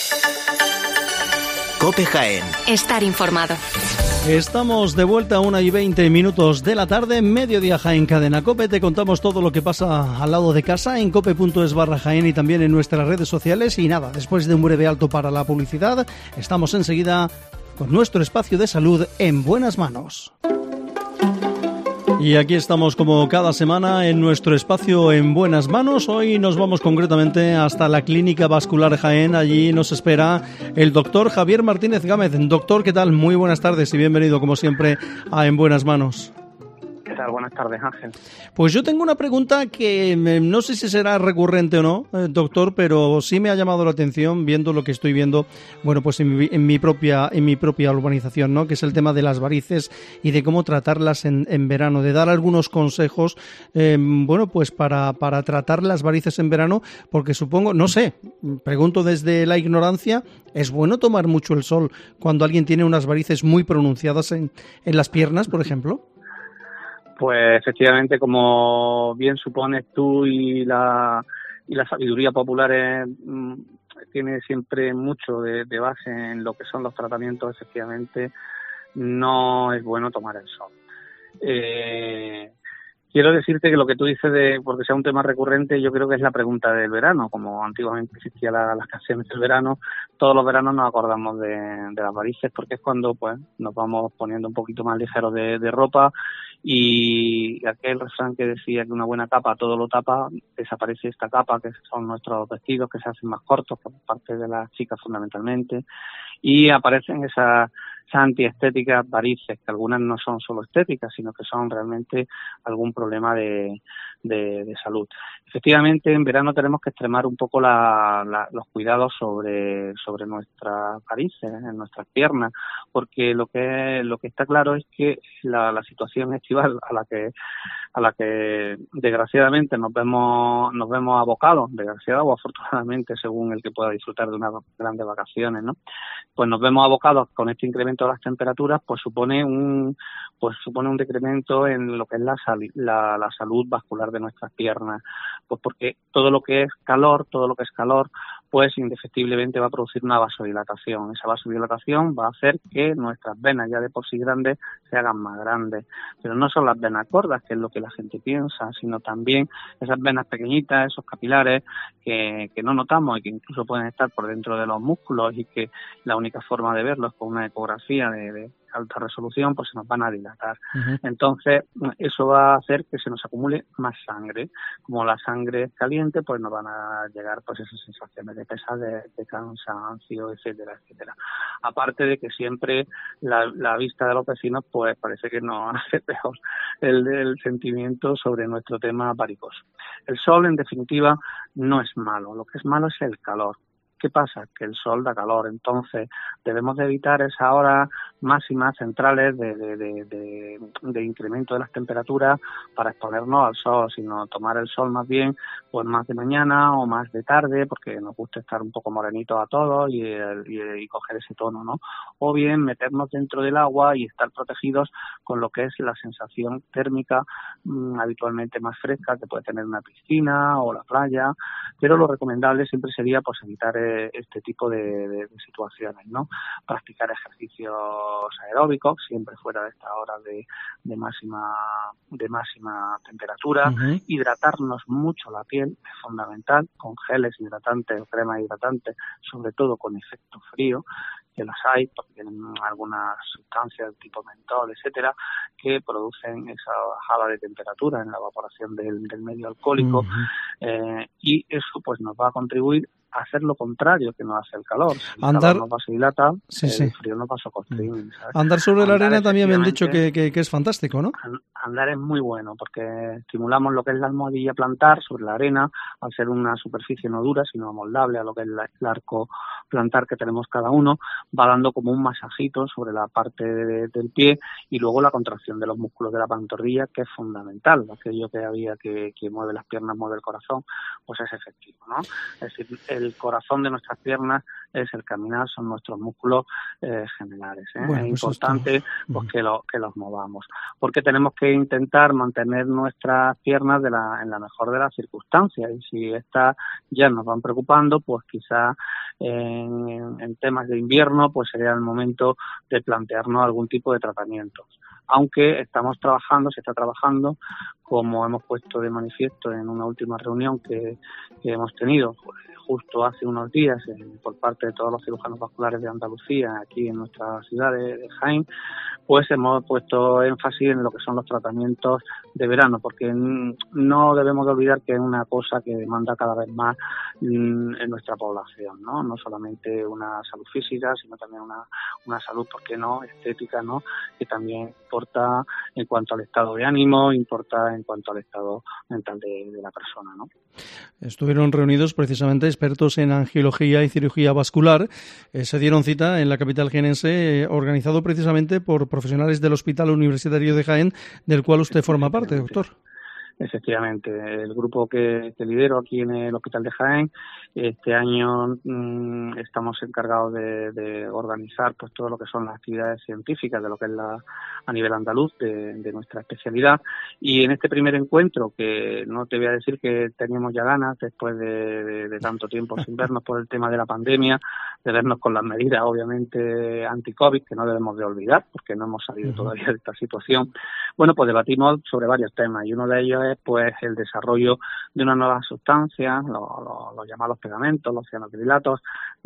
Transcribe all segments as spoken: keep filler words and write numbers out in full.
COPE Jaén. Estar informado. Estamos de vuelta a una y veinte minutos de la tarde, mediodía Jaén, Cadena COPE. Te contamos todo lo que pasa al lado de casa en cope.es barra Jaén y también en nuestras redes sociales. Y nada, después de un breve alto para la publicidad, estamos enseguida con nuestro espacio de salud en buenas manos. Y aquí estamos como cada semana en nuestro espacio en buenas manos. Hoy nos vamos concretamente hasta la Clínica Vascular Jaén. Allí nos espera el doctor Javier Martínez Gámez. Doctor, ¿qué tal? Muy buenas tardes y bienvenido como siempre a En Buenas Manos. ¿Qué tal? Buenas tardes, Ángel. Pues yo tengo una pregunta que no sé si será recurrente o no, eh, doctor, pero sí me ha llamado la atención viendo lo que estoy viendo, bueno, pues en mi, en mi propia en mi propia urbanización, ¿no? Que es el tema de las varices y de cómo tratarlas en, en verano, de dar algunos consejos, eh, bueno, pues para, para tratar las varices en verano, porque supongo, no sé, pregunto desde la ignorancia, ¿es bueno tomar mucho el sol cuando alguien tiene unas varices muy pronunciadas en, en las piernas, por ejemplo? Pues efectivamente, como bien supones tú y la y la sabiduría popular es, mm, tiene siempre mucho de, de base en lo que son los tratamientos, efectivamente no es bueno tomar el sol. Eh, quiero decirte que lo que tú dices, de porque sea un tema recurrente, yo creo que es la pregunta del verano. Como antiguamente existían la, las canciones del verano, todos los veranos nos acordamos de, de las varices, porque es cuando pues nos vamos poniendo un poquito más ligeros de, de ropa. Y aquel refrán que decía que una buena capa todo lo tapa, desaparece esta capa, que son nuestros vestidos que se hacen más cortos por parte de las chicas fundamentalmente, y aparecen esas, esas antiestéticas varices, que algunas no son solo estéticas, sino que son realmente algún problema de, de, de salud. Efectivamente, en verano tenemos que extremar un poco la, la, los cuidados sobre, sobre nuestras varices, en nuestras piernas, porque lo que lo que está claro es que la, la situación estival a la que a la que desgraciadamente nos vemos nos vemos abocados, desgraciado o afortunadamente según el que pueda disfrutar de unas grandes vacaciones, ¿no? Pues nos vemos abocados con este incremento de las temperaturas, pues supone un pues supone un decremento en lo que es la, sal, la, la salud vascular de nuestras piernas, pues porque todo lo que es calor, todo lo que es calor, pues indefectiblemente va a producir una vasodilatación. Esa vasodilatación va a hacer que nuestras venas, ya de por sí grandes, se hagan más grandes. Pero no son las venas gordas, que es lo que la gente piensa, sino también esas venas pequeñitas, esos capilares que, que no notamos y que incluso pueden estar por dentro de los músculos y que la única forma de verlos es con una ecografía de, de alta resolución, pues se nos van a dilatar. Uh-huh. Entonces, eso va a hacer que se nos acumule más sangre. Como la sangre es caliente, pues nos van a llegar pues esas sensaciones de pesadez, de cansancio, etcétera, etcétera. Aparte de que siempre la, la vista de los vecinos, pues parece que nos hace peor el, el sentimiento sobre nuestro tema varicoso. El sol, en definitiva, no es malo. Lo que es malo es el calor. ¿Qué pasa? Que el sol da calor, entonces debemos de evitar esas horas máximas centrales de, de, de, de, de incremento de las temperaturas para exponernos al sol, sino tomar el sol más bien pues más de mañana o más de tarde, porque nos gusta estar un poco morenitos a todos y, y, y coger ese tono, ¿no? O bien meternos dentro del agua y estar protegidos con lo que es la sensación térmica mmm, habitualmente más fresca que puede tener una piscina o la playa, pero lo recomendable siempre sería pues evitar este tipo de, de, de situaciones, ¿no? Practicar ejercicios aeróbicos siempre fuera de esta hora de, de máxima de máxima temperatura. Uh-huh. Hidratarnos mucho la piel es fundamental, con geles hidratantes o cremas hidratantes, sobre todo con efecto frío, que las hay porque tienen algunas sustancias tipo mentol, etcétera, que producen esa bajada de temperatura en la evaporación del, del medio alcohólico. Uh-huh. eh, y eso pues nos va a contribuir a hacer lo contrario que nos hace el calor. Si el Andar... calor nos vasodilata, sí, el sí. frío nos vasoconstriñe, ¿sabes? Andar sobre Andar la arena también me han dicho que, que, que es fantástico, ¿no? Andar es muy bueno porque estimulamos lo que es la almohadilla plantar sobre la arena, al ser una superficie no dura, sino amoldable a lo que es la, el arco plantar que tenemos cada uno, va dando como un masajito sobre la parte de, del pie y luego la contracción de los músculos de la pantorrilla, que es fundamental. Aquello que había que, que mueve las piernas, mueve el corazón, pues es efectivo, ¿no? Es decir, el corazón de nuestras piernas es el caminar, son nuestros músculos eh, generales. ¿eh? Bueno, es pues importante esto... pues, que, lo, que los movamos, porque tenemos que intentar mantener nuestras piernas de la, en la mejor de las circunstancias, y si estas ya nos van preocupando, pues quizás en, en, en temas de invierno pues sería el momento de plantearnos algún tipo de tratamientos. Aunque estamos trabajando, se está trabajando, como hemos puesto de manifiesto en una última reunión que, que hemos tenido pues, justo hace unos días eh, por parte de todos los cirujanos vasculares de Andalucía, aquí en nuestra ciudad de, de Jaén, pues hemos puesto énfasis en lo que son los tratamientos de verano, porque no debemos de olvidar que es una cosa que demanda cada vez más mm, en nuestra población, ¿no? No solamente una salud física, sino también una, una salud, ¿por qué no?, estética, ¿no?, que también importa en cuanto al estado de ánimo, importa en cuanto al estado mental de, de la persona, ¿no? Estuvieron reunidos precisamente expertos en angiología y cirugía vascular. Eh, se dieron cita en la capital jienense, eh, organizado precisamente por profesionales del Hospital Universitario de Jaén, del cual usted forma parte, doctor. Efectivamente, el grupo que, que lidero aquí en el Hospital de Jaén, este año mmm, estamos encargados de, de organizar pues todo lo que son las actividades científicas de lo que es la a nivel andaluz de, de nuestra especialidad, y en este primer encuentro, que no te voy a decir que teníamos ya ganas después de, de, de tanto tiempo sin vernos por el tema de la pandemia, de vernos con las medidas obviamente anti-COVID, que no debemos de olvidar porque no hemos salido todavía de esta situación. Bueno, pues debatimos sobre varios temas, y uno de ellos es pues el desarrollo de una nueva sustancia, los lo, lo llamados pegamentos, los cianoacrilatos,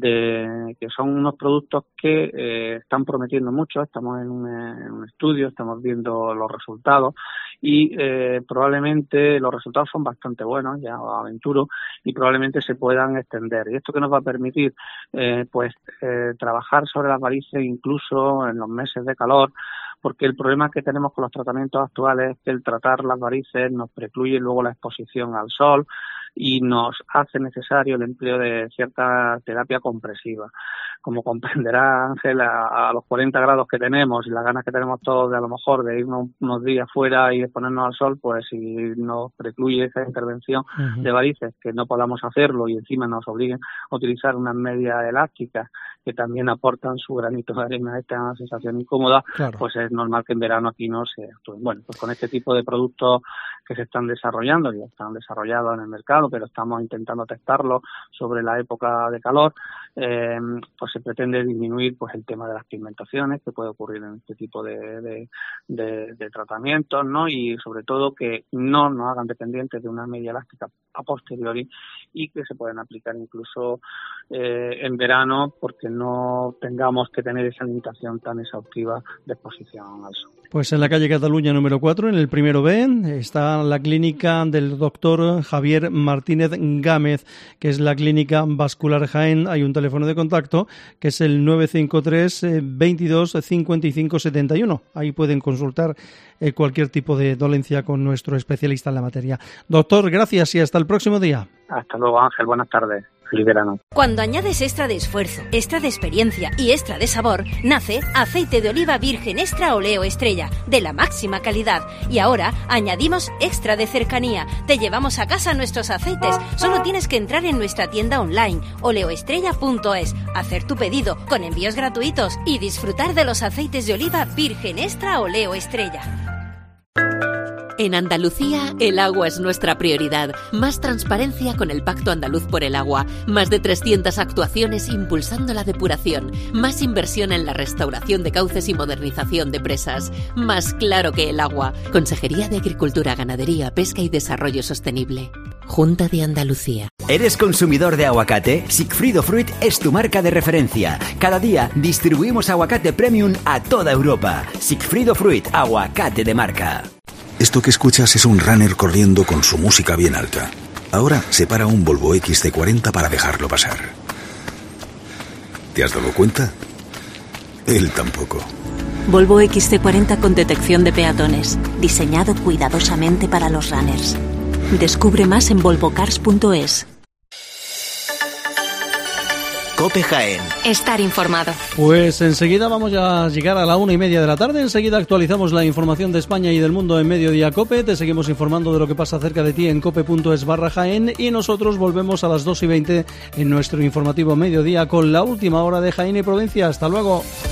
de que son unos productos que eh, están prometiendo mucho. Estamos en un, en un estudio, estamos viendo los resultados, y eh, probablemente los resultados son bastante buenos, ya os aventuro, y probablemente se puedan extender. Y esto que nos va a permitir eh, pues eh, trabajar sobre las varices incluso en los meses de calor, porque el problema que tenemos con los tratamientos actuales es que el tratar las varices nos precluye luego la exposición al sol y nos hace necesario el empleo de cierta terapia compresiva. Como comprenderá Ángel, a, a los cuarenta grados que tenemos y las ganas que tenemos todos de a lo mejor de irnos unos días fuera y exponernos al sol, pues si nos precluye esa intervención uh-huh. de varices, que no podamos hacerlo y encima nos obliguen a utilizar unas medias elásticas que también aportan su granito de arena a esta sensación incómoda, claro. Pues es normal que en verano aquí no se actúen. Bueno, pues con este tipo de productos que se están desarrollando, ya están desarrollados en el mercado, pero estamos intentando testarlos sobre la época de calor, eh, pues se pretende disminuir pues el tema de las pigmentaciones que puede ocurrir en este tipo de, de, de, de tratamientos, ¿no? Y sobre todo que no nos hagan dependientes de una media elástica a posteriori, y que se pueden aplicar incluso eh, en verano, porque no tengamos que tener esa limitación tan exhaustiva de exposición al sol. Pues en la calle Cataluña número cuatro, en el primero B, está la clínica del doctor Javier Martínez Gámez, que es la clínica vascular Jaén. Hay un teléfono de contacto que es el nueve cinco tres, veintidós, cincuenta y cinco setenta y uno. Ahí pueden consultar eh, cualquier tipo de dolencia con nuestro especialista en la materia. Doctor, gracias y hasta el próximo día. Hasta luego, Ángel. Buenas tardes. Feliz verano. Cuando añades extra de esfuerzo, extra de experiencia y extra de sabor, nace aceite de oliva virgen extra Oleo Estrella, de la máxima calidad. Y ahora añadimos extra de cercanía. Te llevamos a casa nuestros aceites. Solo tienes que entrar en nuestra tienda online, oleoestrella punto es, hacer tu pedido con envíos gratuitos y disfrutar de los aceites de oliva virgen extra Oleo Estrella. En Andalucía, el agua es nuestra prioridad. Más transparencia con el Pacto Andaluz por el Agua. Más de trescientas actuaciones impulsando la depuración. Más inversión en la restauración de cauces y modernización de presas. Más claro que el agua. Consejería de Agricultura, Ganadería, Pesca y Desarrollo Sostenible. Junta de Andalucía. ¿Eres consumidor de aguacate? Sigfrido Fruit es tu marca de referencia. Cada día distribuimos aguacate premium a toda Europa. Sigfrido Fruit, aguacate de marca. Esto que escuchas es un runner corriendo con su música bien alta. Ahora se para un Volvo X C cuarenta para dejarlo pasar. ¿Te has dado cuenta? Él tampoco. Volvo X C cuarenta con detección de peatones. Diseñado cuidadosamente para los runners. Descubre más en volvo cars punto es. COPE Jaén. Estar informado. Pues enseguida vamos a llegar a la una y media de la tarde. Enseguida actualizamos la información de España y del mundo en Mediodía Cope. Te seguimos informando de lo que pasa cerca de ti en cope.es barra Jaén. Y nosotros volvemos a las dos y veinte en nuestro informativo Mediodía con la última hora de Jaén y provincia. Hasta luego.